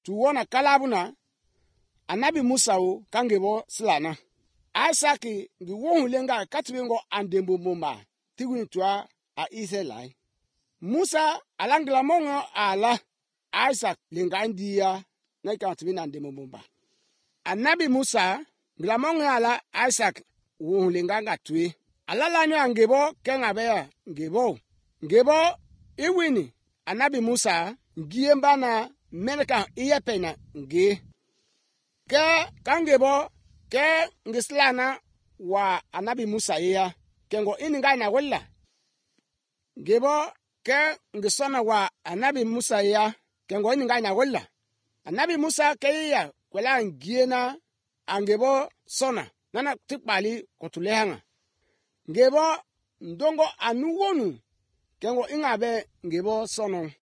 tu wona kalabuna anabi Musa o kangebo slana Isaac ngi wohu lenga katwingo andembo moma tigun tua a Israelai Musa alangla mongo ala Isaac lenga ndia na katwin andembo moma anabi Musa nglamongo ala Isaac wohu lenga ngatwi alala nyo angebo kengabe ngebo iwini anabi Musa ngiemba na meneka iyepena ngi ke kangebo ke ngislana wa anabi Musa ya kengo ininga na wala ngebo ke ngisona wa anabi Musa ya kengo ininga na wala anabi Musa ke ya kwela ngiena angebo sona nana tikpali kotulehanga ngebo ndongo anuwonu kengo ingabe ngebo sono